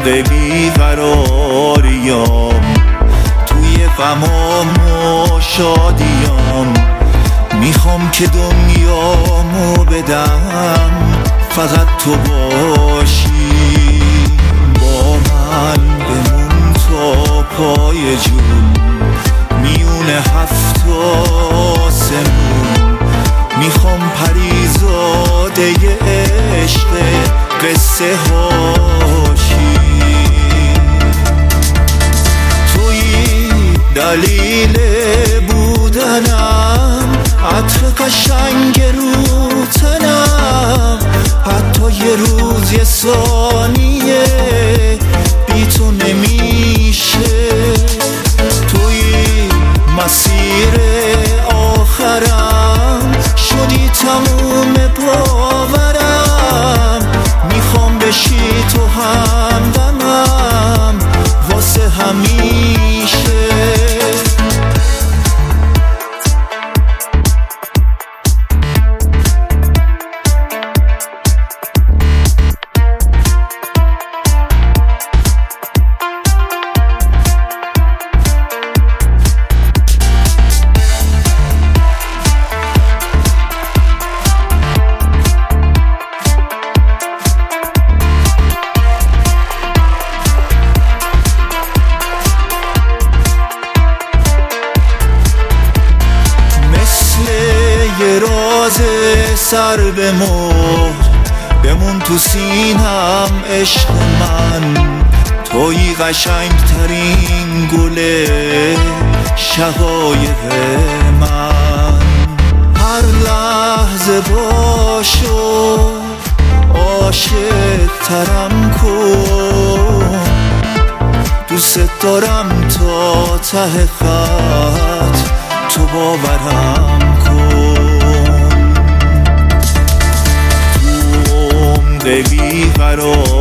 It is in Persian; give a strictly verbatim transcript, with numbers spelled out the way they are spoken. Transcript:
بیقراریام، توی غمام و شادیام. میخوام که دنیامو بدم فقط تو باشی، با من بمون تا پای جون، میون هفت آسمون. میخوام پریزاده عشق قصه هاشی، توی دلیل بودنم، عطر قشنگ رو تنم. حتی یه روز یه ثانیه بی تو نمیشه، توی مسیر آخرم شدی تموم باورم. میخوام بشی تو همدمم واسه همیشه. سر به مهر بمون تو سینم عشق من، توی قشنگ ترین گل شقایق من. هر لحظه باشو عاشق ترم کن، دوست دارم تا ته خط تو باورم کن. بیقرار